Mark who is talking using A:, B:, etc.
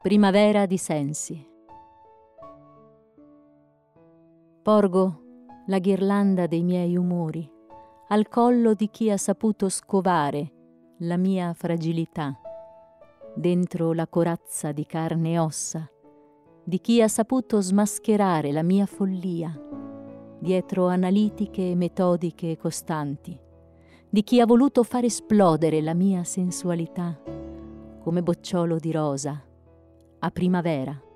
A: Primavera di sensi. Porgo la ghirlanda dei miei umori al collo di chi ha saputo scovare la mia fragilità, dentro la corazza di carne e ossa, di chi ha saputo smascherare la mia follia, dietro analitiche e metodiche costanti, di chi ha voluto far esplodere la mia sensualità come bocciolo di rosa a primavera.